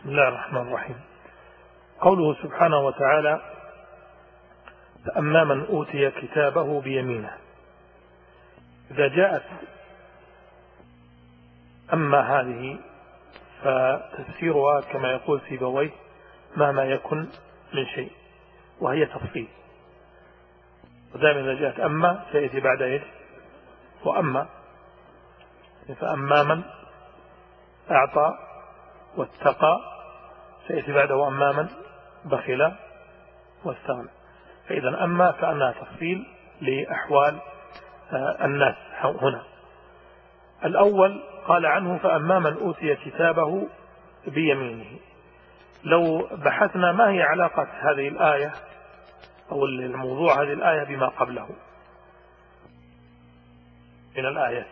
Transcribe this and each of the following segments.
بسم الله الرحمن الرحيم. قوله سبحانه وتعالى: فأما من أوتي كتابه بيمينه. إذا جاءت أما هذه فتفسيرها كما يقول سيبويه ما يكن من شيء، وهي تفصيل. ودائما إذا جاءت أما سيأتي بعد إيه؟ وأما. فأما من أعطى واتقى سيأتي بعده أما من بخل واستغنى. فإذا أما كأنها تفصيل لأحوال الناس هنا. الأول قال عنه: فأما من أوتي كتابه بيمينه. لو بحثنا ما هي علاقة هذه الآية أو الموضوع هذه الآية بما قبله من الآيات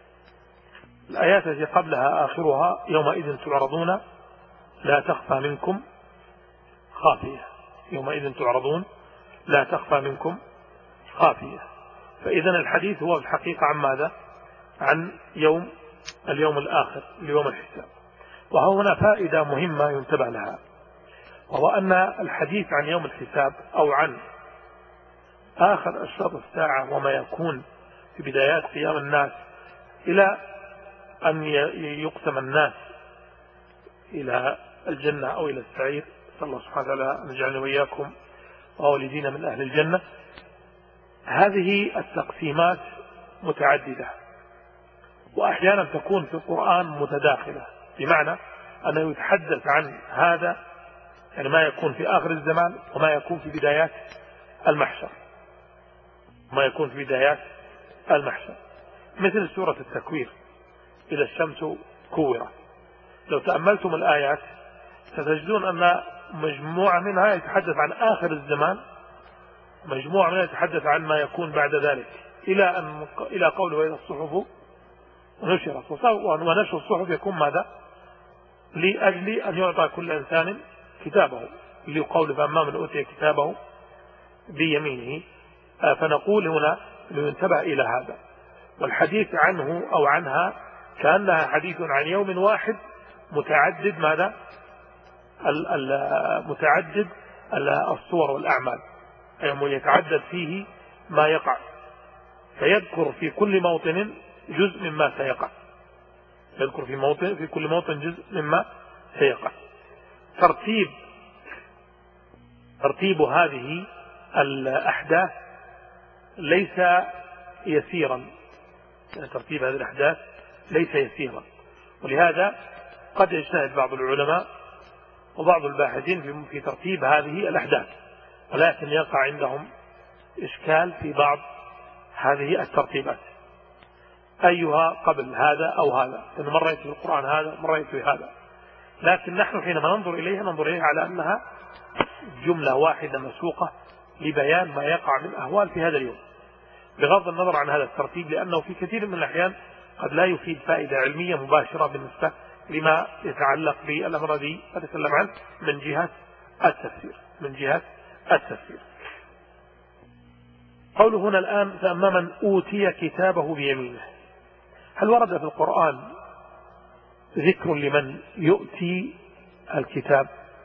التي قبلها آخرها: يومئذ تعرضون لا تخفى منكم خافية. يومئذ تعرضون لا تخفى منكم خافية. فإذا الحديث هو في الحقيقة عن ماذا؟ عن اليوم الآخر، ليوم الحساب. وهنا فائدة مهمة ينتبه لها، وهو أن الحديث عن يوم الحساب أو عن آخر أشراط الساعة وما يكون في بدايات قيام الناس إلى أن يقسم الناس إلى الجنة أو إلى السعير، صلى الله سبحانه وتعالى أن يجعلنا وإياكم ووالدينا من أهل الجنة. هذه التقسيمات متعددة، وأحيانا تكون في القرآن متداخلة، بمعنى أنه يتحدث عن هذا يعني ما يكون في آخر الزمان وما يكون في بدايات المحشر، مثل سورة التكوير: إذا الشمس كورت. لو تأملتم الآيات ستجدون أن مجموعة منها يتحدث عن آخر الزمان، مجموعة منها يتحدث عن ما يكون بعد ذلك، إلى قوله: وإذا الصحف نشرت. ونشر الصحف يكون ماذا؟ لأجل أن يعطى كل إنسان كتابه، لقوله: فأما من أوتي كتابه بيمينه. فنقول هنا لينتبه إلى هذا. والحديث عنه أو عنها كأنها حديث عن يوم واحد متعدد ماذا؟ متعدد الصور والأعمال، أي يتعدد فيه ما يقع، فيذكر في كل موطن جزء مما سيقع، يذكر في كل موطن جزء مما سيقع. ترتيب هذه الأحداث ليس يسيرا، ترتيب هذه الأحداث ليس يسيرا. ولهذا قد يجتهد بعض العلماء وبعض الباحثين في ترتيب هذه الأحداث، ولكن يقع عندهم إشكال في بعض هذه الترتيبات، أيها قبل هذا أو هذا، إن مرة يأتي في القرآن هذا، مرة يأتي في هذا. لكن نحن حينما ننظر إليها على أنها جملة واحدة مسوقة لبيان ما يقع من أهوال في هذا اليوم، بغض النظر عن هذا الترتيب، لأنه في كثير من الأحيان قد لا يفيد فائدة علمية مباشرة بالنسبة لما يتعلق بالأمر الذي أتكلم عنه من جهة التفسير. قوله هنا الآن: فأما من أوتي كتابه بيمينه. هل ورد في القرآن ذكر لمن يؤتي الكتاب؟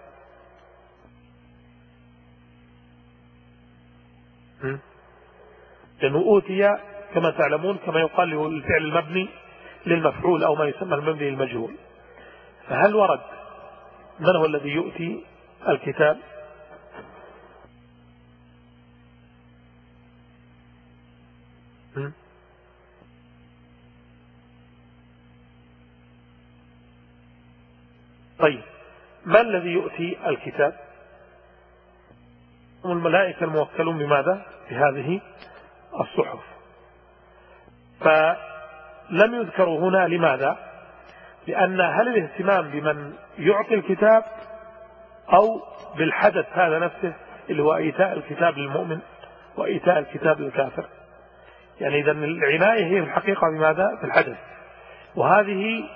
لأنه أوتي كما تعلمون كما يقال له الفعل المبني للمفعول أو ما يسمى المبني للمجهول. فهل ورد من هو الذي يؤتي الكتاب؟ طيب، ما الذي يؤتي الكتاب؟ هم الملائكة الموكلون بماذا؟ بهذه الصحف. فلم يذكروا هنا، لماذا؟ لأن هل الاهتمام بمن يعطي الكتاب أو بالحدث هذا نفسه اللي هو إيتاء الكتاب للمؤمن وإيتاء الكتاب للكافر؟ يعني إذا العناية هي في الحقيقة بماذا؟ في الحدث. وهذه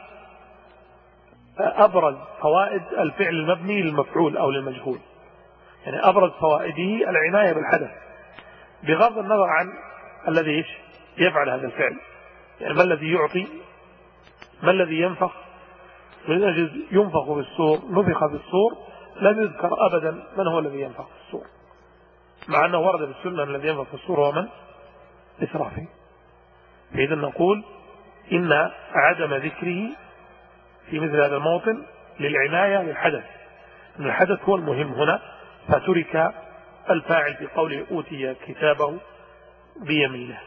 أبرز فوائد الفعل المبني للمفعول أو للمجهول، يعني أبرز فوائده العناية بالحدث بغض النظر عن الذي يفعل هذا الفعل. يعني ما الذي يعطي، ما الذي ينفخ من أجل ينفخ في الصور، نفخ في الصور، لم يذكر أبدا من هو الذي ينفخ في الصور، مع أنه ورد في السنة الذي ينفخ في الصور هو من؟ إسرافيل. فإذا نقول إن عدم ذكره في مثل هذا الموطن للعناية بالحدث، أن الحدث هو المهم هنا، فترك الفاعل في قوله أوتي كتابه بيمينه.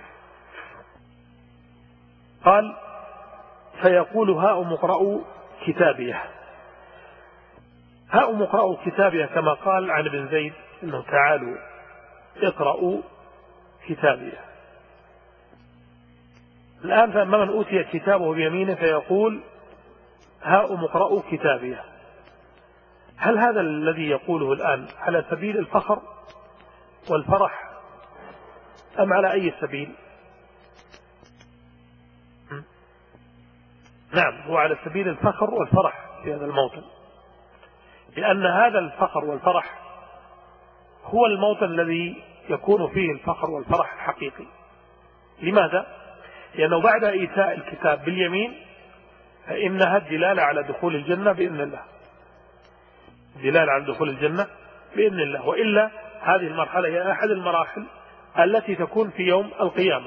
قال فيقول هاؤم اقرءوا كتابيه. هاؤم اقرءوا كتابيه كما قال عن ابن زيد انه تعالوا اقرأوا كتابيه. الآن فأما من أوتي كتابه بيمينه فيقول هاؤم اقرءوا كتابيه. هل هذا الذي يقوله الآن على سبيل الفخر والفرح أم على أي سبيل؟ نعم، هو على سبيل الفخر والفرح في هذا الموطن، لأن هذا الفخر والفرح هو الموطن الذي يكون فيه الفخر والفرح الحقيقي. لماذا؟ لأنه بعد إيتاء الكتاب باليمين فإنها الدلالة على دخول الجنة بإذن الله، دلالة على دخول الجنة بإذن الله، وإلا هذه المرحلة هي أحد المراحل التي تكون في يوم القيامة،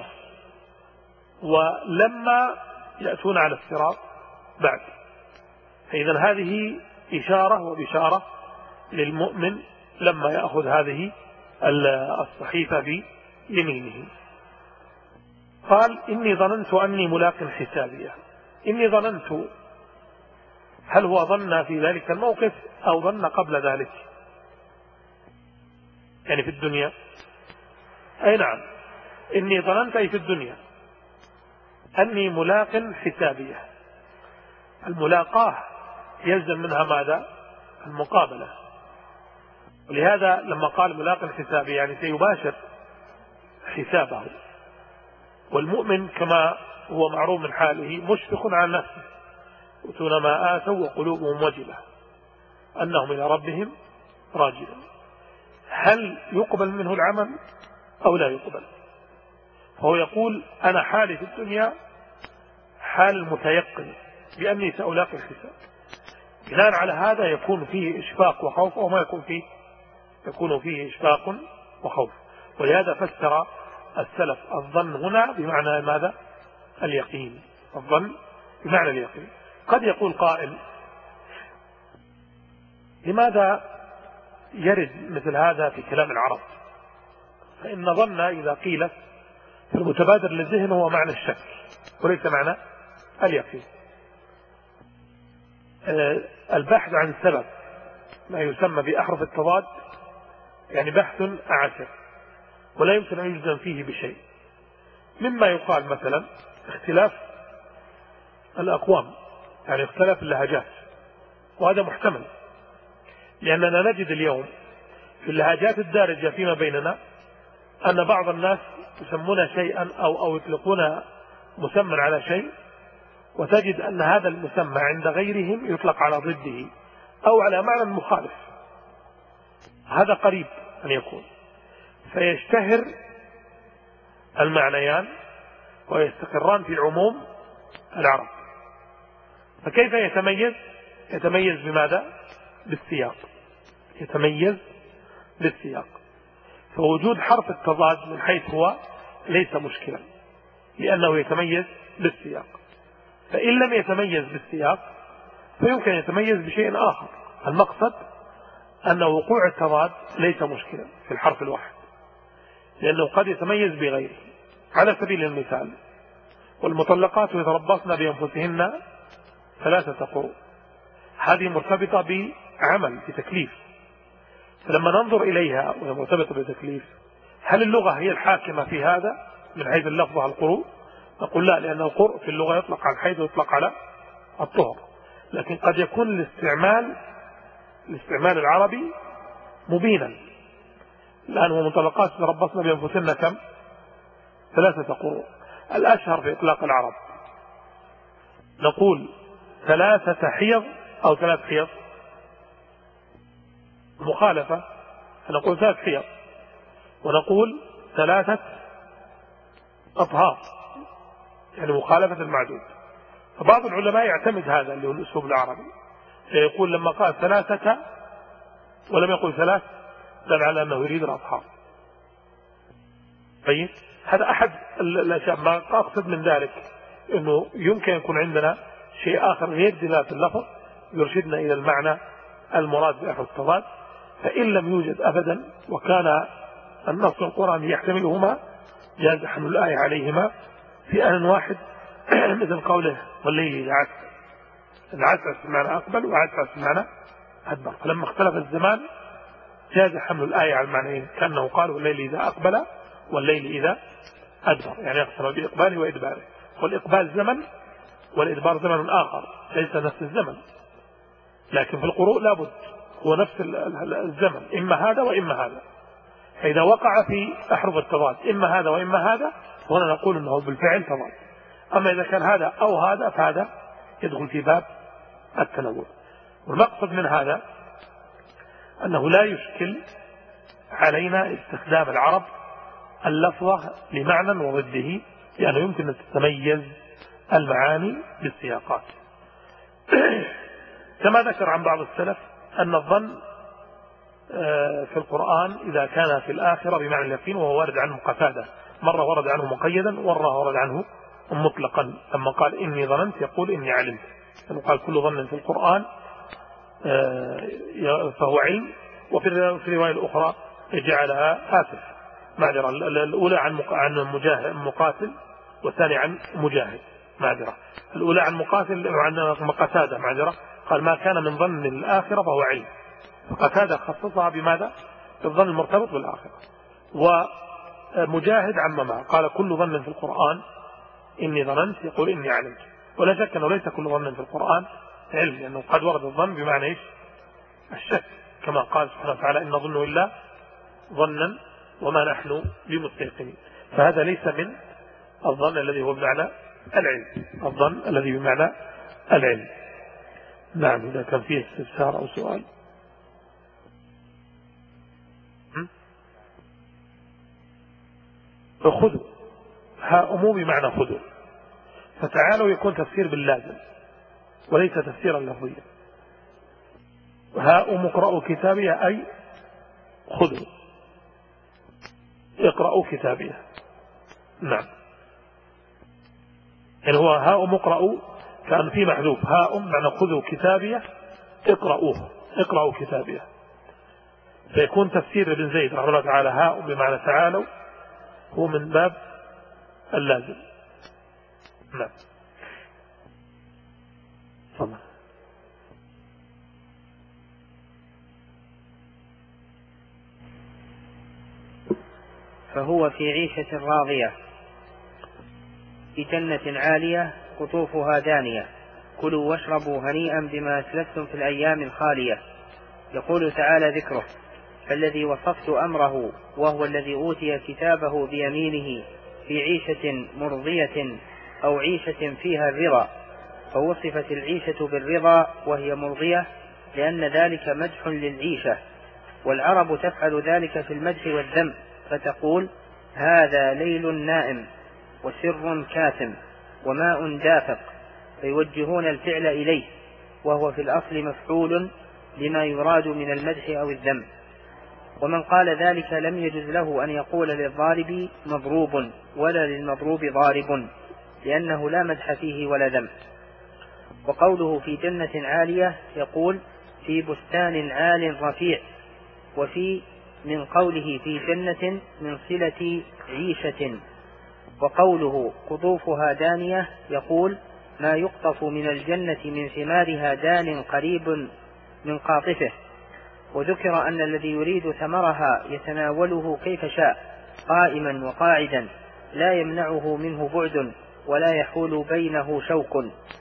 ولما يأتون على الصراط بعد. فإذا هذه إشارة وبشارة للمؤمن لما يأخذ هذه الصحيفة بيمينه. قال إني ظننت أني ملاق حسابيه. إني ظننت، هل هو ظن في ذلك الموقف أو ظن قبل ذلك؟ يعني في الدنيا. أي نعم، إني ظننت أي في الدنيا أني ملاق حسابيه. الملاقاة يلزم منها ماذا؟ المقابلة. ولهذا لما قال ملاق حسابيه يعني سيباشر حسابه. والمؤمن كما هو معروف من حاله مشفق على نفسه، يؤتون ما آتوا وقلوبهم وجلة أنهم إلى ربهم راجعون. هل يقبل منه العمل أو لا يقبل؟ فهو يقول أنا حالي في الدنيا حال المتيقن بأني سألاقي الحساب. بناء على هذا يكون فيه إشفاق وخوف، أو ما يكون فيه؟ يكون فيه إشفاق وخوف. ولهذا فسر السلف الظن هنا بمعنى ماذا؟ اليقين. الظن بمعنى اليقين. قد يقول قائل لماذا يرد مثل هذا في كلام العرب؟ فإن ظن إذا قيلت فالمتبادر للذهن هو معنى الشك وليس معنى اليقين. البحث عن سبب ما يسمى بأحرف التضاد يعني بحث أعسر ولا يمكن أن يجزم فيه بشيء، مما يقال مثلا اختلاف الأقوام، يعني اختلاف اللهجات، وهذا محتمل، لأننا نجد اليوم في اللهجات الدارجة فيما بيننا أن بعض الناس يسمون شيئا أو يطلقون مسمى على شيء، وتجد أن هذا المسمى عند غيرهم يطلق على ضده أو على معنى مخالف. هذا قريب أن يكون، فيشتهر المعنيان ويستقران في عموم العرب. فكيف يتميز؟ يتميز بماذا؟ بالسياق. يتميز بالسياق. فوجود حرف التضاد من حيث هو ليس مشكلا، لأنه يتميز بالسياق. فإن لم يتميز بالسياق فيمكن يتميز بشيء آخر. المقصد أن وقوع التضاد ليس مشكلا في الحرف الواحد، لأنه قد يتميز بغيره. على سبيل المثال والمطلقات يتربصن بأنفسهن 3 قروء، هذه مرتبطة بعمل بتكليف، فلما ننظر إليها وهي مرتبطة بتكليف هل اللغة هي الحاكمة في هذا من حيث اللفظ على القروء؟ نقول لا، لأن القرء في اللغة يطلق على الحيض ويطلق على الطهر، لكن قد يكون الاستعمال العربي مبينا. الآن هو مطلقات تربصن بأنفسهن كم؟ 3 قروء. الأشهر في إطلاق العرب نقول 3 حيض أو 3 حيض، مخالفة فنقول 3 حيض، ونقول 3 أطهار يعني مخالفة المعدود. بعض العلماء يعتمد هذا اللي هو الأسلوب العربي، يقول لما قال ثلاثة ولم يقل ثلاث دل على أنه يريد الأصحاب. طيب هذا أحد الأشياء. ما أقصد من ذلك أنه يمكن يكون عندنا شيء آخر غير دلالة اللفظ يرشدنا إلى المعنى المراد بأحد التضاد، فإن لم يوجد أبدا وكان النص القرآني يحتملهما جاز حمل الآية عليهما في آن واحد مثل قوله والليل عسعس، العسعس بمعنى أقبل وعسعس بمعنى أدبر، فلما اختلف الزمان جاز حمل الآية على المعنيين، كأنه قال والليل إذا أقبل والليل إذا أدبر، يعني يقصر بإقباله وإدباره، والإقبال زمن والإدبار زمن آخر ليس نفس الزمن، لكن في القروء لابد هو نفس الزمن، إما هذا وإما هذا. فإذا وقع في أحرف التضاد إما هذا وإما هذا هنا نقول أنه بالفعل تضاد. أما إذا كان هذا أو هذا فهذا يدخل في باب التنوع. والمقصد من هذا أنه لا يشكل علينا استخدام العرب اللفظة لمعنى وضده، لأنه يمكن أن تتميز المعاني بالسياقات. كما ذكر عن بعض السلف أن الظن في القرآن إذا كان في الآخرة بمعنى اليقين، وهو وارد عنه قتادة، مرة ورد عنه مقيدا ومرة ورد عنه مطلقا، لما قال إني ظننت يقول إني علمت، يعني قال كل ظن في القرآن فهو علم. وفي الرواية الأخرى جعلها آسف معذرة، الأولى عن مقاتل والثانية عن مجاهد معذرة، الأولى عن مقاتل وعن قتادة معذرة، قال ما كان من ظن الآخرة فهو علم، فقتادة خصصها بماذا؟ الظن المرتبط بالآخرة. ومجاهد عممها قال كل ظن في القرآن إني ظننت يقول إني علمت. ولا شك أنه ليس كل ظن في القرآن علم، لأنه قد ورد الظن بمعنى إيش؟ الشك، كما قال سبحانه وتعالى إن ظن إلا ظنا وما نحن بمستيقنين. فهذا ليس من الظن الذي هو بمعنى العلم، الظن الذي بمعنى العلم. نعم، إذا كان فيه استفسار أو سؤال. فخذوا هاؤموا بمعنى خذوا، فتعالوا يكون تفسير باللازم وليس تفسيرا لفظيا. هاؤموا اقرأوا كتابي أي خذوا اقرأوا كتابي. نعم، يعني هو هاؤموا اقرأوا كان في محذوف، هاؤم معنى خذوا كتابي اقرأوه اقرأوا كتابي، فيكون تفسير ابن زيد رحمه الله تعالى هاؤم بمعنى تعالوا هو من باب اللازم. نعم. طبعا. فهو في عيشة راضية في جنة عالية قطوفها دانية كلوا واشربوا هنيئا بما أسلفتم في الأيام الخالية. يقول تعالى ذكره فالذي وصفت أمره وهو الذي أوتي كتابه بيمينه في عيشة مرضية أو عيشة فيها الرضا، فوصفت العيشة بالرضا وهي مرضية لأن ذلك مدح للعيشة، والعرب تفعل ذلك في المدح والذم، فتقول هذا ليل نائم وسر كاتم وماء دافق، فيوجهون الفعل إليه، وهو في الأصل مفعول لما يراد من المدح أو الذم. ومن قال ذلك لم يجز له أن يقول للضارب مضروب ولا للمضروب ضارب، لأنه لا مدح فيه ولا ذم. وقوله في جنة عالية يقول في بستان عال رفيع، وفي من قوله في جنة من صلة عيشة. وقوله قطوفها دانية يقول ما يقطف من الجنة من ثمارها دان قريب من قاطفه. وذكر أن الذي يريد ثمرها يتناوله كيف شاء قائما وقاعدا لا يمنعه منه بعد ولا يحول بينه شوك.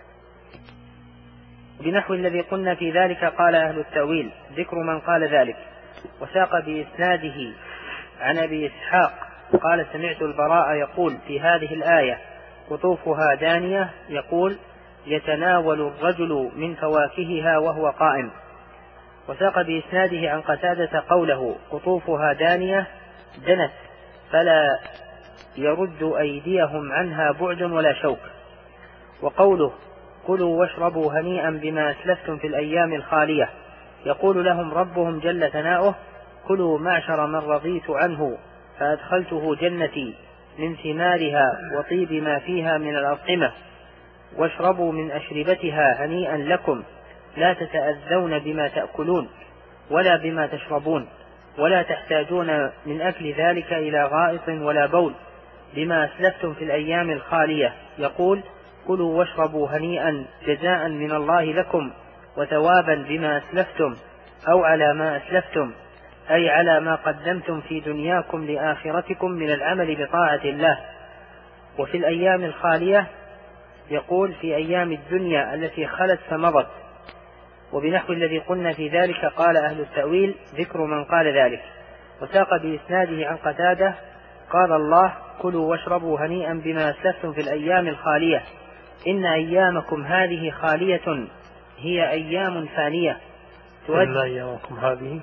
بنحو الذي قلنا في ذلك قال أهل التأويل ذكر من قال ذلك. وساق بإسناده عن أبي إسحاق قال سمعت البراء يقول في هذه الآية قطوفها دانية يقول يتناول الرجل من فواكهها وهو قائم. وساق بإسناده عن قتادة قوله قطوفها دانية دنت فلا يرد أيديهم عنها بعد ولا شوك. وقوله كلوا واشربوا هنيئا بما أسلفتم في الأيام الخالية. يقول لهم ربهم جل ثناؤه: كلوا معشر من رضيت عنه فأدخلته جنتي من ثمارها وطيب ما فيها من الأطعمة، واشربوا من أشربتها هنيئا لكم لا تتأذون بما تأكلون ولا بما تشربون، ولا تحتاجون من أكل ذلك إلى غائط ولا بول، بما أسلفتم في الأيام الخالية. يقول: كلوا واشربوا هنيئا جزاء من الله لكم وثوابا بما أسلفتم أو على ما أسلفتم، أي على ما قدمتم في دنياكم لآخرتكم من العمل بطاعة الله. وفي الأيام الخالية يقول: في أيام الدنيا التي خلت فمضت. وبنحو الذي قلنا في ذلك قال أهل التأويل ذكر من قال ذلك. وساق بإسناده عن قتادة قال الله: كلوا واشربوا هنيئا بما أسلفتم في الأيام الخالية، إن أيامكم هذه خالية هي أيام فانية إن أيامكم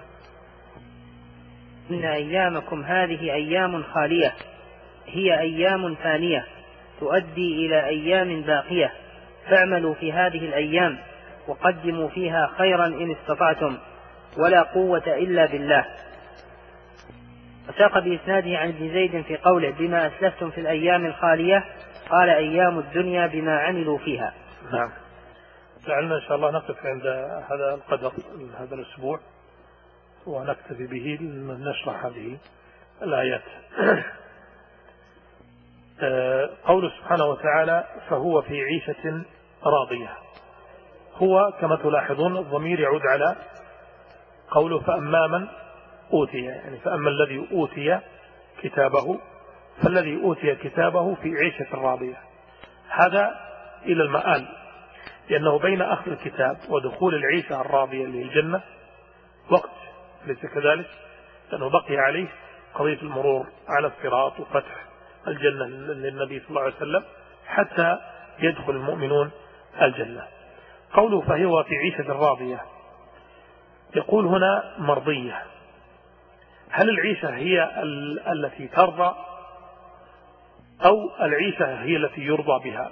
هذه أيام خالية هي أيام فانية تؤدي إلى أيام باقية، فاعملوا في هذه الأيام وقدموا فيها خيرا إن استطعتم، ولا قوة إلا بالله. وساق بإسناده عن ابن زيد في قوله: بما أسلفتم في الأيام الخالية، قال: أيام الدنيا بما عملوا فيها. نعم. لعلنا إن شاء الله نقف عند هذا القدر هذا الأسبوع ونكتفي به لنشرح هذه الآيات. قوله سبحانه وتعالى: فهو في عيشة راضية. هو كما تلاحظون الضمير يعود على قوله فأما من أوتي، يعني فأما الذي أوتي كتابه، فالذي أوتي كتابه في عيشة راضية. هذا إلى المآل، لأنه بين أخذ الكتاب ودخول العيشة الراضية اللي هي الجنة وقت، ليس كذلك؟ لأنه بقي عليه قضية المرور على الصراط وفتح الجنة للنبي صلى الله عليه وسلم حتى يدخل المؤمنون الجنة. قوله فهو في عيشة راضية، يقول هنا مرضية. هل العيشة هي التي ترضى أو العيشة هي التي يرضى بها؟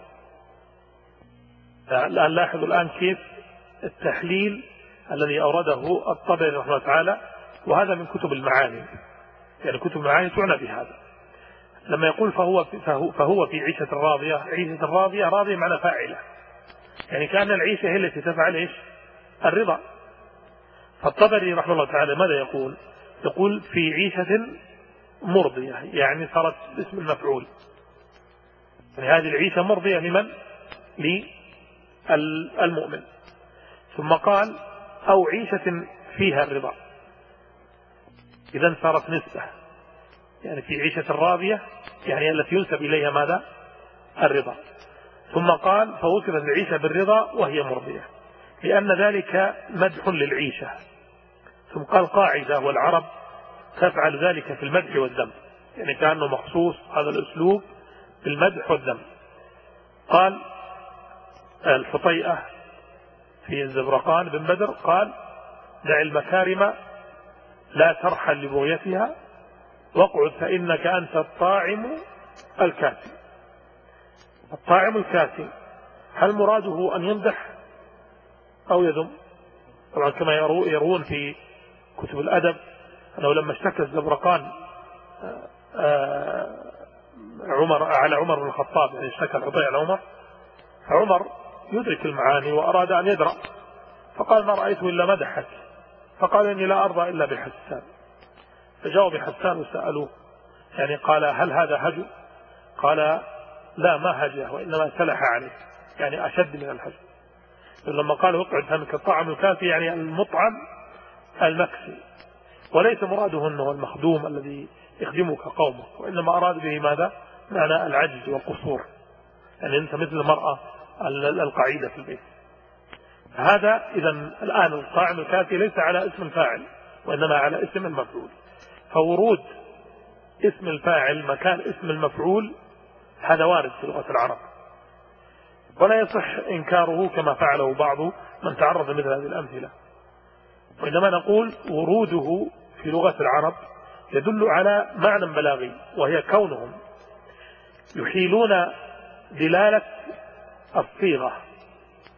الآن لاحظوا الآن كيف التحليل الذي أورده الطبري رحمه الله تعالى، وهذا من كتب المعاني، يعني كتب المعاني تعنى بهذا. لما يقول فهو في عيشة راضية، عيشة راضية، راضية معنى فاعلة، يعني كأن العيشة هي التي تفعل إيش؟ الرضا. فالطبري رحمه الله تعالى ماذا يقول؟ يقول في عيشة مرضية، يعني صارت اسم المفعول، يعني هذه العيشة مرضية لمن؟ للمؤمن. ثم قال أو عيشة فيها الرضا، إذن صارت نسبة، يعني في عيشة راضية يعني التي ينسب إليها ماذا؟ الرضا. ثم قال فوصفت العيشة بالرضا وهي مرضية، لأن ذلك مدح للعيشة. ثم قال قاعدة: والعرب تفعل ذلك في المدح والذم، يعني كأنه مخصوص هذا الأسلوب بالمدح والذم. قال الحطيئة في الزبرقان بن بدر قال: دع المكارم لا ترحل لبغيتها واقعد فإنك أنت الطاعم الكاسي. الطاعم الكاسي هل مراده أن يمدح أو يذم؟ طبعا كما يروون في كتب الأدب أنه لما اشتكى الزبرقان على عمر بن الخطاب، يعني اشتكى الحطيئة على عمر، فعمر يدرك المعاني وأراد أن يدرأ، فقال: ما رأيته إلا مدحك. فقال: إني لا أرضى إلا بحسان. فجاءوا بحسان وسألوه، يعني قال: هل هذا هجو؟ قال: لا، ما هجه، وإنما سلح عليه، يعني أشد من الهجو. لما قال اقعد فمك الطعم الكافي، يعني المطعم المكسي، وليس مراده أنه المخدوم الذي يخدمك قومك، وإنما أراد به ماذا؟ معنى العجز والقصور، يعني أنت مثل المرأة القعيدة في البيت. هذا إذن الآن الطاعم الكافي ليس على اسم الفاعل وإنما على اسم المفعول، فورود اسم الفاعل مكان اسم المفعول هذا وارد في لغة العرب، ولا يصح إنكاره كما فعله بعض من تعرض مثل هذه الأمثلة. وإنما نقول وروده في لغة العرب يدل على معنى بلاغي، وهي كونهم يحيلون دلالة الصيغة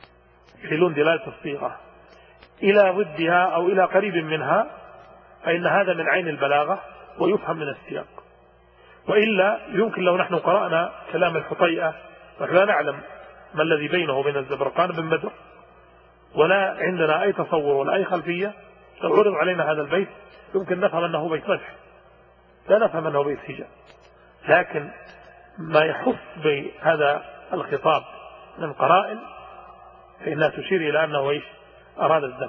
يحيلون دلالة الصيغة إلى ضدها أو إلى قريب منها فإن هذا من عين البلاغة ويفهم من السياق. وإلا يمكن لو نحن قرأنا كلام الحطيئة ونحن لا نعلم ما الذي بينه وبين الزبرقان بن بدر ولا عندنا أي تصور ولا أي خلفية، لو عرض علينا هذا البيت يمكن نفهم أنه بيت مدح، لا نفهم أنه بيت هجاء. لكن ما يحف بهذا الخطاب من قرائن فإنها تشير إلى أنه إيش أراد الذم،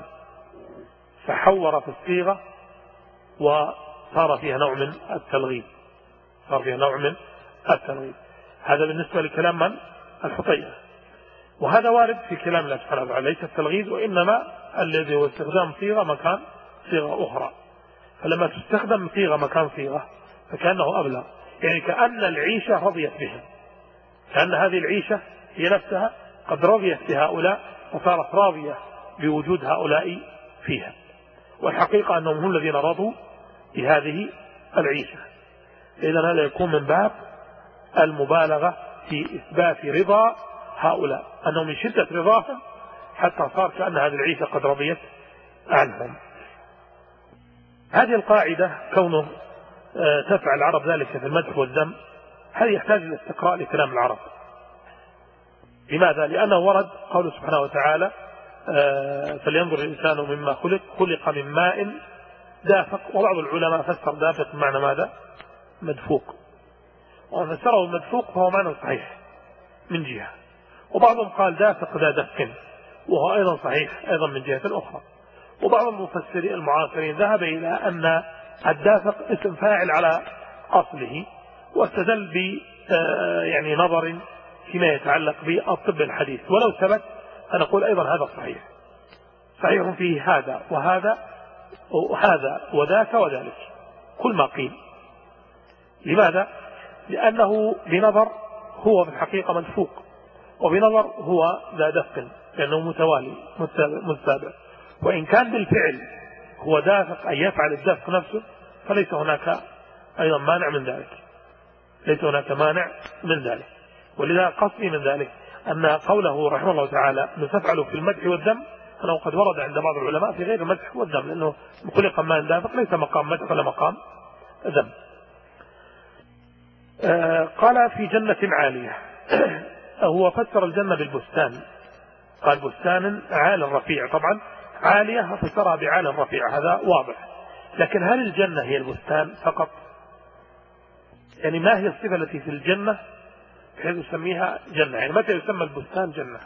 فحور في الصيغة وصار فيها نوع من التلغيب، صار فيها نوع من التلغيب. هذا بالنسبة لكلام من الحطيئة. وهذا وارد في كلام الله سبحانه وتعالى، ليس التلغيب وإنما الذي هو استخدام صيغة مكان صيغة أخرى. فلما تستخدم صيغة مكان صيغة فكأنه أبلغ، يعني كأن العيشة رضيت بها، كأن هذه العيشة هي نفسها قد رضيت بهؤلاء وصارت راضية بوجود هؤلاء فيها، والحقيقة أنهم هم الذين رضوا بهذه العيشة. إذن هذا يكون من باب المبالغة في إثبات رضا هؤلاء، أنهم من شدة رضاهم حتى صار كأن هذه العيشة قد رضيت عنهم. هذه القاعدة كونه تفعل العرب ذلك في المدح والذم، هذه يحتاج إلى استقراء لكلام العرب. لماذا؟ لأنه ورد قوله سبحانه وتعالى فلينظر الإنسان مما خلق من ماء دافق، وبعض العلماء فسر دافق بمعنى ماذا؟ مدفوق، وفسره المدفوق فهو معنى صحيح من جهة، وبعضهم قال دافق ذا دفق وهو أيضا صحيح أيضا من جهة أخرى. وبعض المفسرين المعاصرين ذهب إلى أن الدافق اسم فاعل على أصله، واستدل يعني نظر فيما يتعلق بالطب الحديث، ولو ثبت فنقول أيضا هذا صحيح، صحيح فيه هذا وهذا وهذا وذاك وذلك كل ما قيل. لماذا؟ لأنه بنظر هو في الحقيقة مدفوق، وبنظر هو ذا دفق لأنه متوالي متتابع، وإن كان بالفعل هو دافق أن يفعل الدفق نفسه فليس هناك أيضا مانع من ذلك، ليس هناك مانع من ذلك. ولذا قصدي من ذلك أن قوله رحمه الله تعالى نتفعل في المدح والذم أنه قد ورد عند بعض العلماء في غير المدح والذم، لأنه خلق ماء دافق ليس مقام مدح ولا مقام ذم. قال في جنة عالية هو فسر الجنة بالبستان، قال بستان عال رفيع، طبعا عالية فسرها بعال رفيع، هذا واضح. لكن هل الجنة هي البستان فقط؟ يعني ما هي الصفة التي في الجنة بحيث يسميها جنة؟ يعني متى يسمى البستان جنة؟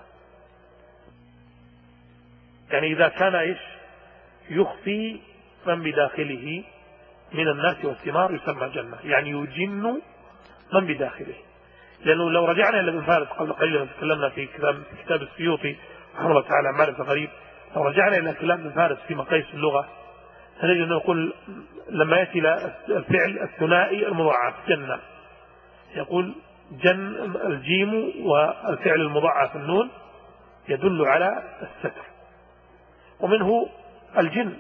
يعني إذا كان إيش يخفي من بداخله من الناس والثمار يسمى جنة، يعني يجن من بداخله. لأنه لو رجعنا إلى ابن فارس قبل قليل تكلمنا في كتاب السيوطي رحمه الله تعالى عن معرفة غريب، لو رجعنا إلى كلام ابن فارس في مقاييس اللغة نجد أنه يقول لما يأتي إلى الفعل الثنائي المضاعف جنة يقول جن الجيم والفعل المضاعف النون يدل على الستر، ومنه الجن.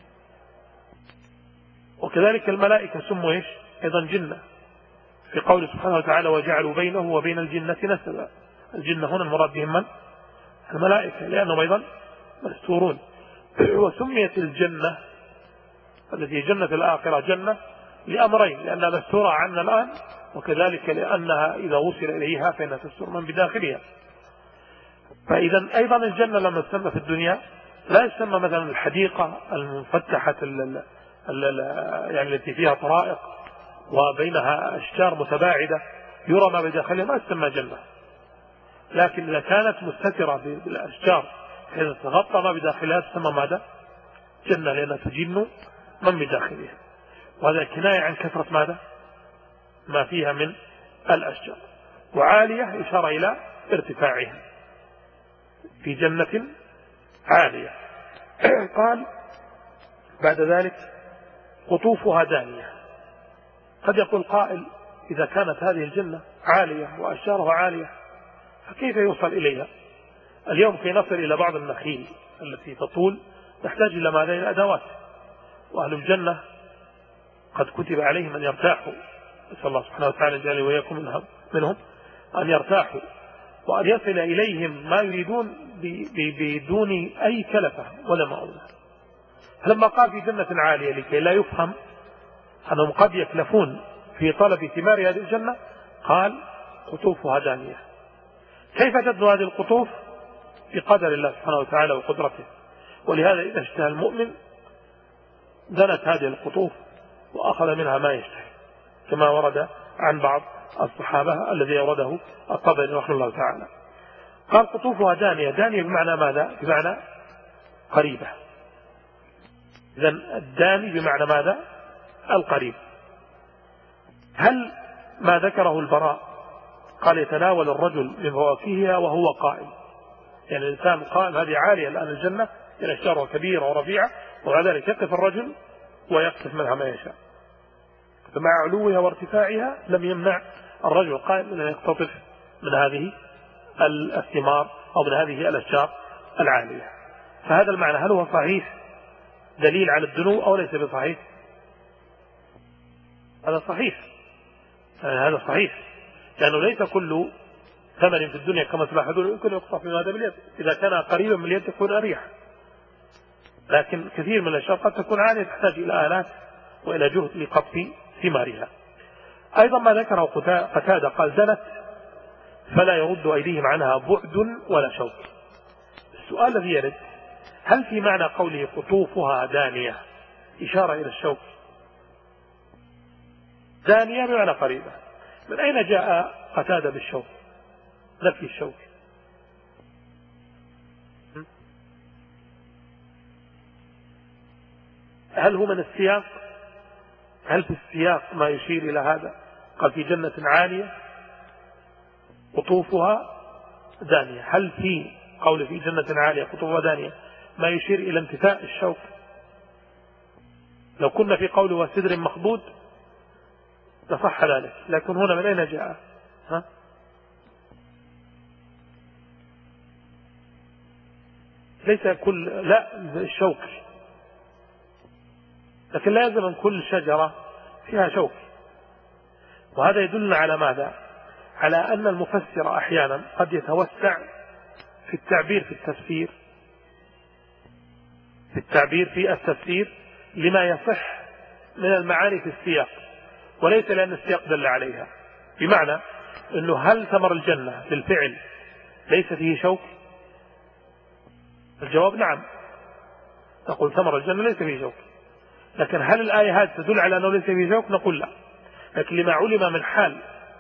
وكذلك الملائكة سموا إيش أيضا جنة في قول سبحانه وتعالى وجعلوا بينه وبين الجنة نسبا. الجنة هنا المراد بهم من؟ الملائكة، لأنهم أيضا مستورون. وسميت الجنة التي هي جنة الآخرة جنة لأمرين، لأنها مستورة عنا الآن، وكذلك لأنها إذا وصل إليها فإنها تستر من بداخلها. فإذا أيضا الجنة لما تسمى في الدنيا لا يسمى مثلا الحديقة المفتحة يعني التي فيها طرائق وبينها أشجار متباعدة يرى ما بداخلها، ما تسمى جنة. لكن إذا كانت مستترة بالأشجار إذا تغطى ما بداخلها تسمى ماذا؟ جنة، لأنها تجن من بداخلها. وهذا كناية عن كثرة ماذا؟ ما فيها من الأشجار. وعالية إشارة إلى ارتفاعها في جنة عالية. قال بعد ذلك قطوفها دانية. قد يقول قائل إذا كانت هذه الجنة عالية وأشجارها عالية فكيف يوصل إليها؟ اليوم كي نصل إلى بعض النخيل التي تطول تحتاج إلى ماذا؟ إلى أدوات. وأهل الجنة قد كتب عليهم أن يرتاحوا، نسأل الله سبحانه وتعالى جل وياكم منهم أن يرتاحوا وأن يصل إليهم ما يريدون بدون أي كلفة ولا مؤونة. فلما قال في جنة عالية لكي لا يفهم أنهم قد يكلفون في طلب ثمار هذه الجنة، قال قطوفها دانية. كيف تدنو هذه القطوف؟ بقدر الله سبحانه وتعالى وقدرته. ولهذا إذا اشتهى المؤمن دنت هذه القطوف وأخذ منها ما يشتهي، كما ورد عن بعض الصحابة الذي أورده الطبري رحمه الله تعالى. قال قطوفها دانية. دانية بمعنى ماذا؟ بمعنى قريبة. إذن الداني بمعنى ماذا؟ القريب. هل ما ذكره البراء قال يتناول الرجل من فواكهها وهو قائم، يعني الإنسان قائم هذه عالية الآن الجنة، يعني أشجارها كبيرة ورفيعة، وعلى ذلك يقف الرجل ويقف منها ما يشاء، فمع علوها وارتفاعها لم يمنع الرجل قائم من أن يقتطف من هذه الثمار أو من هذه الأشجار العالية. فهذا المعنى هل هو صحيح دليل على الدنو أو ليس بصحيح؟ هذا صحيح، هذا صحيح، لأنه ليس كل ثمن في الدنيا كما تلاحظون يمكن يقطع في هذا باليد، إذا كان قريبا من اليد يكون أريح، لكن كثير من الأشياء قد تكون عالية تحتاج إلى آلات وإلى جهد لقطف ثمارها. أيضا ما ذكره قتادة قال دنت فلا يرد أيديهم عنها بعد ولا شوك. السؤال الذي يرد هل في معنى قوله قطوفها دانية إشارة إلى الشوك؟ دانية بمعنى قريبة، من أين جاء قتادة بالشوك؟ نفي الشوك. هل هو من السياق؟ هل في السياق ما يشير إلى هذا؟ قال في جنة عالية قطوفها دانية، هل في قول في جنة عالية قطوفها دانية ما يشير إلى انتفاء الشوك؟ لو كنا في قوله وسدر مخضود لصح ذلك، لكن هنا من أين جاء؟ ليس كل لا الشوك، لكن لا يلزم أن كل شجرة فيها شوك. وهذا يدلنا على ماذا؟ على أن المفسر أحيانا قد يتوسع في التعبير في التفسير لما يصح من المعاني في السياق، وليس لأن السياق دل عليها. بمعنى أنه هل ثمر الجنة بالفعل ليس فيه شوك؟ الجواب نعم، نقول ثمر الجنة ليس فيه شوك، لكن هل الآية هذه تدل على أنه ليس فيه شوك؟ نقول لا، لكن لما علم من حال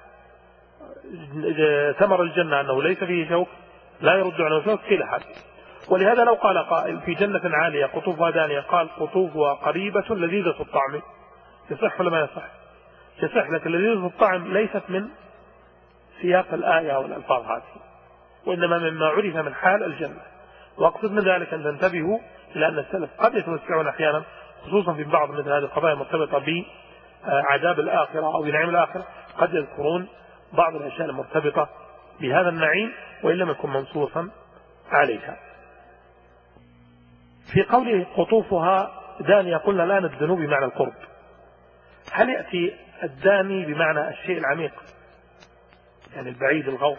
ثمر الجنة أنه ليس فيه شوك لا يرد عنه شوك كلا هذا. ولهذا لو قال قائل في جنة عالية قطوفها دانية قال قطوفها قريبة لذيذة الطعم، يصح ولا ما يصح؟ يصح، لكن لذيذة الطعم ليست من سياق الآية والألفاظ هذه، وإنما مما عرف من حال الجنة. وأقصد من ذلك أن تنتبهوا إلى أن السلف قد يتوسعون أحيانا خصوصا في بعض مثل هذه القضايا المرتبطة بعذاب الآخرة أو بنعيم الآخرة، قد يذكرون بعض الأشياء المرتبطة بهذا النعيم وإن لم يكن منصوصا عليها. في قوله قطوفها دانية قلنا الآن الذنوب بمعنى القرب، هل يأتي الداني بمعنى الشيء العميق يعني البعيد الغوص؟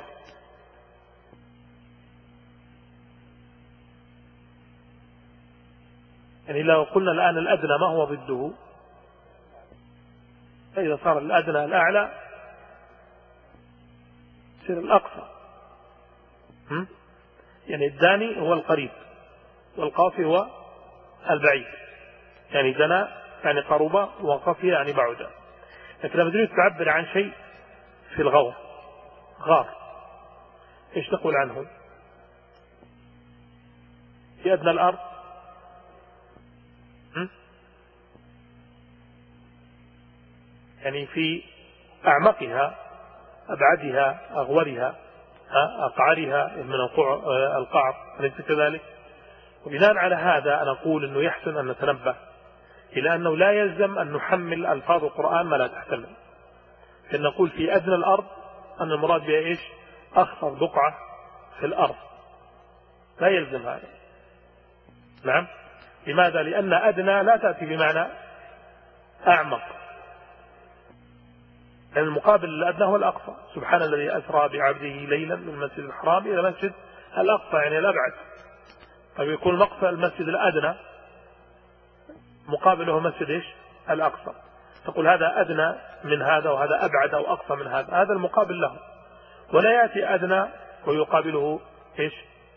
يعني لو قلنا الآن الأدنى ما هو ضده؟ فإذا صار الأدنى الأعلى يصير الأقصى. يعني الداني هو القريب والقاصي هو البعيد، يعني دنا يعني قرب وقصي يعني بعد. لكن لما تريد تعبر عن شيء في الغور غار ايش تقول عنه؟ في أدنى الأرض يعني في أعمقها أبعدها أغورها أقعرها من القعر، أليس كذلك؟ وبناء على هذا نقول أنه يحسن أن نتنبه إلى أنه لا يلزم أن نحمل ألفاظ القرآن ما لا تحتمل. فإن نقول في أدنى الأرض أن المراد بها إيش؟ أخفض بقعة في الأرض، لا يلزم هذا. نعم، لماذا؟ لأن أدنى لا تأتي بمعنى أعمق، يعني المقابل الأدنى هو الأقصى. سبحان الذي أسرى بعبده ليلا من المسجد الحرام إلى مسجد الأقصى يعني الأبعد. طيب يكون مقصى المسجد الأدنى مقابله مسجد إيش؟ الأقصى. تقول هذا أدنى من هذا وهذا أبعد أو أقصى من هذا، هذا المقابل له. ولا يأتي أدنى ويقابله إيش؟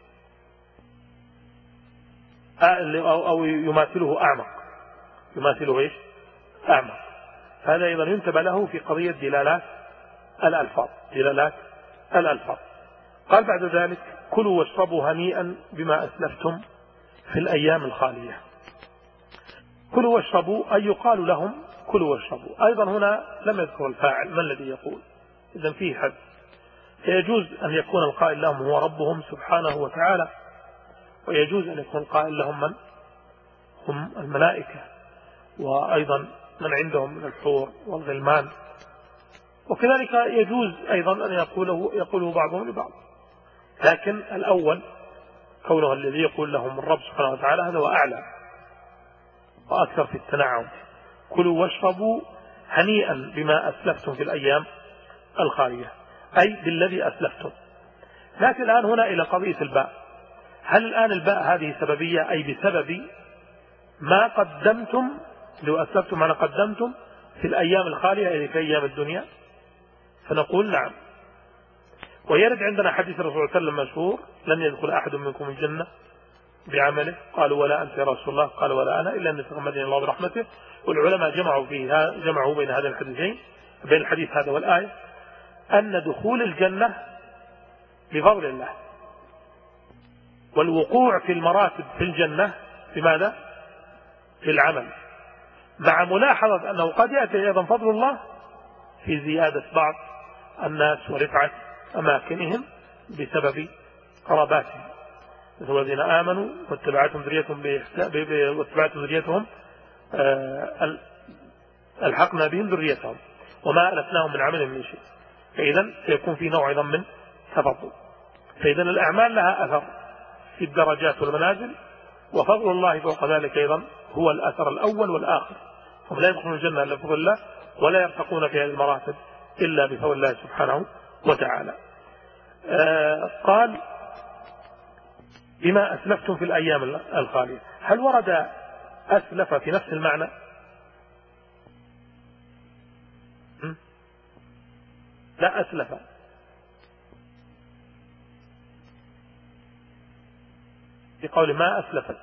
أو يماثله أعمق، يماثله إيش؟ أعمق. هذا أيضا ينتبه له في قضية دلالات الألفاظ، دلالات الألفاظ. قال بعد ذلك كلوا واشربوا هنيئا بما أسلفتم في الأيام الخالية. كلوا واشربوا أي يقال لهم كلوا واشربوا. أيضا هنا لم يذكر الفاعل، ما الذي يقول؟ إذن فيه حد. فيجوز أن يكون القائل لهم هو ربهم سبحانه وتعالى، ويجوز أن يكون القائل لهم من هم الملائكة، وأيضا من عندهم من الحور والغلمان. وكذلك يجوز أيضا أن يقوله بعضهم لبعض، لكن الأول كونه الذي يقول لهم الرب سبحانه وتعالى هذا هو أعلى وأكثر في التنعم. كلوا واشربوا هنيئا بما أسلفتم في الأيام الخالية، أي بالذي أسلفتم. لكن الآن هنا إلى قضية الباء. هل الآن الباء هذه سببية أي بسبب ما قدمتم؟ لو أسلفتم معنا قدمتم في الأيام الخالية أي في أيام الدنيا؟ فنقول نعم. ويرد عندنا حديث الرسول صلى الله عليه وسلم مشهور لن يدخل أحد منكم الجنة بعمله، قالوا ولا أنت يا رسول الله؟ قال ولا أنا إلا أن يتغمدني الله برحمته. والعلماء جمعوا بين هذين الحديثين، بين الحديث هذا والآية، أن دخول الجنة بفضل الله، والوقوع في المراتب في الجنة بماذا؟ في العمل، مع ملاحظة أنه قد يأتي أيضا فضل الله في زيادة بعض الناس ورفعة أماكنهم بسبب قراباتهم، مثل الذين آمنوا واتبعتهم ذريتهم ألحقنا بهم ذريتهم وما ألفناهم من عمل من شيء. فإذا سيكون في نوع أيضا من تفضل. فإذا الأعمال لها أثر في الدرجات والمنازل، وفضل الله فوق ذلك أيضا هو الأثر الأول والآخر. هم لا يدخلون الجنة إلا بفضل الله، ولا يرتقون في هذه المراتب إلا بفضل الله سبحانه وتعالى. قال بما أسلفتم في الأيام الخالية. هل ورد أسلف في نفس المعنى؟ لا، أسلف في قول ما أسلفت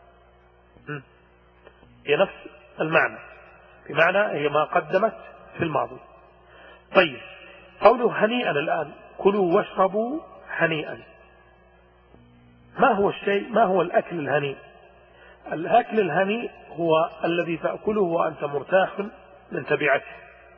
هي نفس المعنى، بمعنى هي ما قدمت في الماضي. طيب قوله هنيئا الآن كلوا واشربوا هنيئا، ما هو الشيء؟ ما هو الأكل الهنيء؟ الأكل الهنيء هو الذي تأكله وأنت مرتاح من تبعته.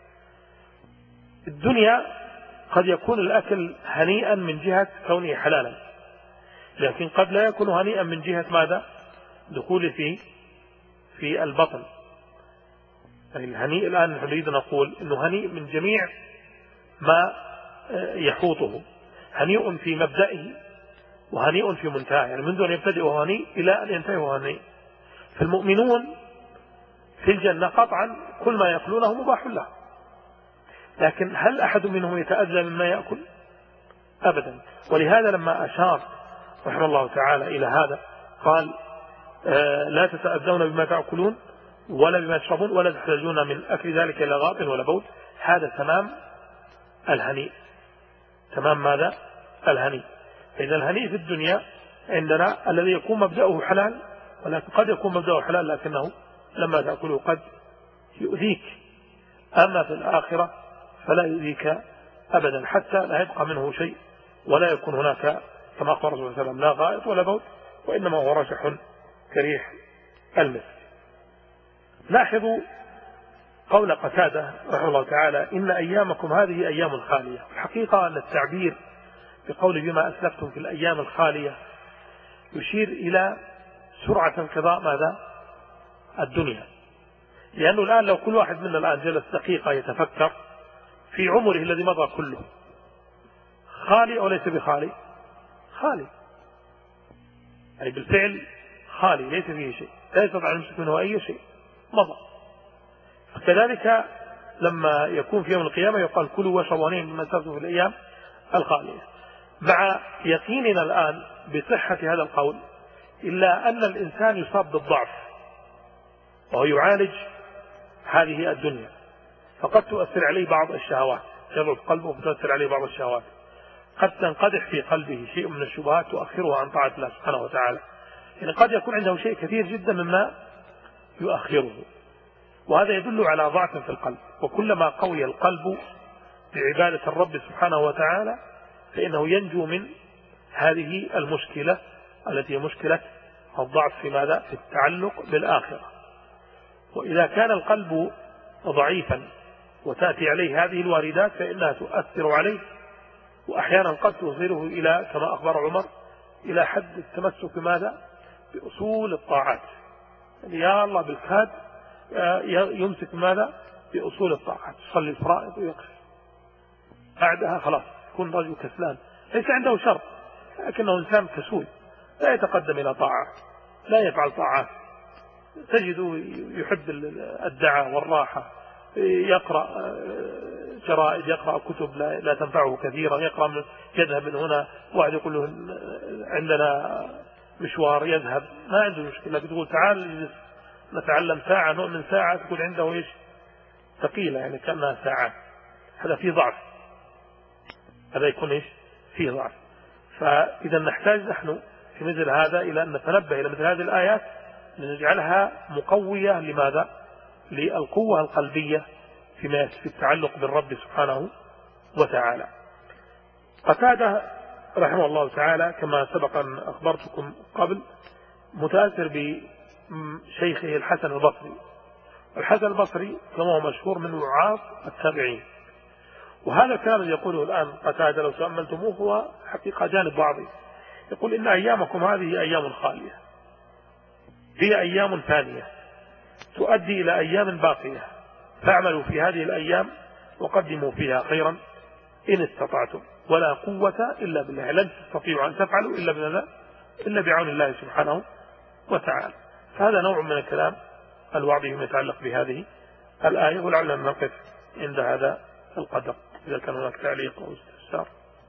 الدنيا قد يكون الأكل هنيئا من جهة كونه حلالا، لكن قد لا يكون هنيئا من جهة ماذا؟ دخول في البطن. يعني الهنيء الآن نريد نقول أنه هنيء من جميع ما يحوطه، هنيء في مبدئه وهنيء في منتهى، يعني منذ أن يبتدئ وهو هنيء إلى أن ينتهي وهو هنيء. فالمؤمنون في الجنة قطعا كل ما يأكلونه مباح له، لكن هل أحد منهم يتأذى مما يأكل؟ أبدا. ولهذا لما أشار رحمه الله تعالى إلى هذا قال لا تتأذون بما تأكلون ولا بما تشربون ولا تحتاجون من أكل ذلك إلى غائط ولا بول. هذا تمام الهنيء، تمام ماذا؟ الهنيء. إذا الهنيء في الدنيا عندنا الذي يكون مبدأه حلال، ولكن قد يكون مبدأه حلال لكنه لما تأكله قد يؤذيك. أما في الآخرة فلا يؤذيك أبدا، حتى لا يبقى منه شيء، ولا يكون هناك كما قال رسول الله صلى الله عليه وسلم لا غائط ولا بول، وإنما هو رشح كريح المسك. لاحظوا قول قتادة رحمه الله تعالى إن أيامكم هذه أيام خالية. الحقيقة أن التعبير بقول بما أسلفتم في الأيام الخالية يشير إلى سرعة انقضاء ماذا؟ الدنيا. لأنه الآن لو كل واحد منا الآن جلس دقيقة يتفكر في عمره الذي مضى كله، خالي أو ليس بخالي؟ خالي، أي بالفعل خالي، ليس فيه شيء، لا يستطيع أن يمسك منه أي شيء، مضى. كذلك لما يكون في يوم القيامة يقال كلوا واشربوا هنيئا بما أسلفتم في الأيام الخالية. مع يقيننا الآن بصحة هذا القول، إلا أن الإنسان يصاب بالضعف وهو يعالج هذه الدنيا، فقد تؤثر عليه بعض الشهوات، يضعف قلبه فتؤثر عليه بعض الشهوات، قد تنقدح في قلبه شيء من الشبهات تؤخره عن طاعة الله سبحانه وتعالى. يعني قد يكون عنده شيء كثير جدا مما يؤخره، وهذا يدل على ضعف في القلب. وكلما قوي القلب بعبادة الرب سبحانه وتعالى فإنه ينجو من هذه المشكلة التي هي مشكلة الضعف في ماذا؟ في التعلق بالآخرة. وإذا كان القلب ضعيفا وتأتي عليه هذه الواردات فإنها تؤثر عليه، وأحيانا قد توصله إلى كما أخبر عمر إلى حد التمسك بماذا؟ بأصول الطاعات. يعني يا الله بالكاد يمسك ماذا؟ بأصول الطاعات، يصلي الفرائض ويقف، بعدها خلاص يكون رجل كسلان، ليس عنده شر لكنه إنسان كسول، لا يتقدم إلى طاعة، لا يفعل طاعات. تجده يحب الدعاء والراحة، يقرأ جرائد، يقرأ كتب لا تنفعه كثيرا، يقرأ يذهب من هنا، واحد يقول له عندنا مشوار يذهب، ما عنده مشكلة، تقول تعال نتعلم ساعة نؤمن ساعة، تقول عنده إيش ثقيلة، يعني كأنها ساعات. هذا فيه ضعف، هذا يكون إيش فيه ضعف. فإذا نحتاج نحن في مثل هذا إلى أن نتنبه إلى مثل هذه الآيات لنجعلها مقوية لماذا؟ للقوة القلبية في التعلق بالرب سبحانه وتعالى. قتادة رحمه الله تعالى كما سبق أن أخبرتكم قبل متأثر بشيخه الحسن البصري. الحسن البصري كما هو مشهور من وعاظ التابعين، وهذا الكلام يقوله الآن قتادة لو تأملتموه هو حقيقة جانب بعضي. يقول إن أيامكم هذه أيام خالية، هي أيام ثانية تؤدي إلى أيام باقية، فاعملوا في هذه الأيام وقدموا فيها خيرا إن استطعتم، ولا قوة إلا بالله، لن تستطيعوا أن تفعلوا إلا بعون الله سبحانه وتعالى. فهذا نوع من الكلام الوعظي فيما يتعلق بهذه الآية، ولعلنا نقف عند هذا القدر. إذا كان هناك تعليق أو استفسار.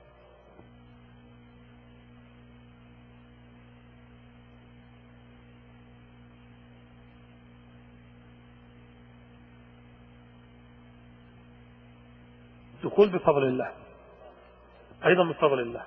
دخول بفضل الله، أيضا بفضل الله.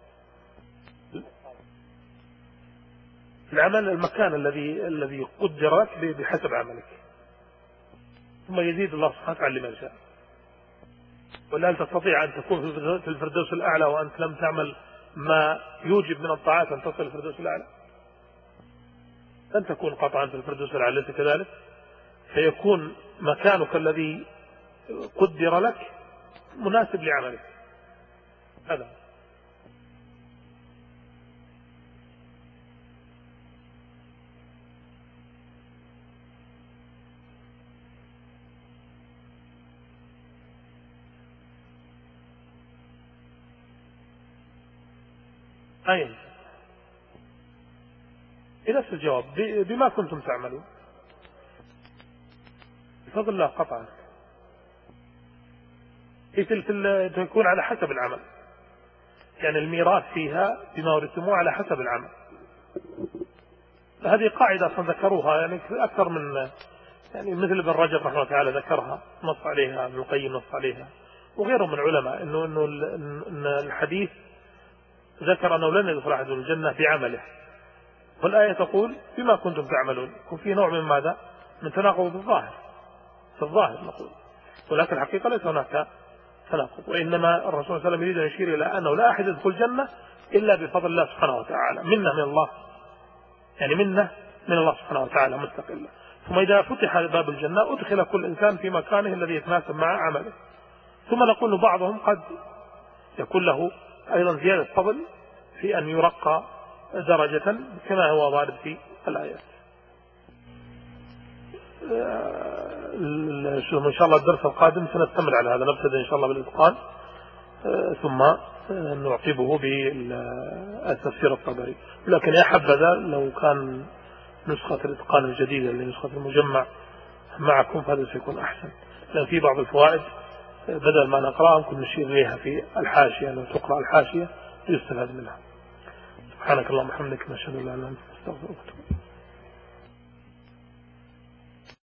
العمل المكان الذي قدر لك بحسب عملك، ثم يزيد الله سبحانه وتعالى لمن شاء. ولا تستطيع أن تكون في الفردوس الأعلى وأنت لم تعمل ما يوجب من الطاعات أن تصل الفردوس الأعلى، لن تكون قطعا في الفردوس الأعلى كذلك، فيكون مكانك الذي قدر لك مناسب لعملك. هذا أين نفس الجواب بما كنتم تعملون بفضل الله قطعا. تكون على حسب العمل، يعني الميراث فيها بما ورثتموه على حسب العمل. هذه قاعدة ذكروها يعني أكثر من يعني مثل ابن رجب رحمه الله تعالى ذكرها، نص عليها ابن القيم، نص عليها وغيرهم من العلماء، إن الحديث ذكر أنه لن يدخل أحد الجنة بعمله، والآية تقول بما كنتم تعملون. يكون في نوع من ماذا؟ من تناقض في الظاهر نقول، ولكن الحقيقة ليس هناك تناقض، وإنما الرسول صلى الله عليه وسلم يريد أن يشير إلى أنه لا أحد يدخل الجنة إلا بفضل الله سبحانه وتعالى، منة من الله، يعني منة من الله سبحانه وتعالى مستقلة. ثم إذا فتح باب الجنة أدخل كل إنسان في مكانه الذي يتناسب مع عمله. ثم نقول بعضهم قد يكون له أيضا زيادة فضل في أن يرقى درجة كما هو وارد في الآيات. إن شاء الله الدرس القادم سنستمر على هذا، نبتدئ إن شاء الله بالإتقان ثم نعقبه بالتفسير الطبري. لكن يا حبذا لو كان نسخة الإتقان الجديدة لنسخة المجمع معكم فهذا سيكون أحسن، لأن في بعض الفوائد بدل ما نقرأها ممكن نشير إليها في الحاشية، لو تقرأ الحاشية يستفاد منها. سبحانك اللهم وبحمدك، نشهد أن لا إله إلا أنت، نستغفرك.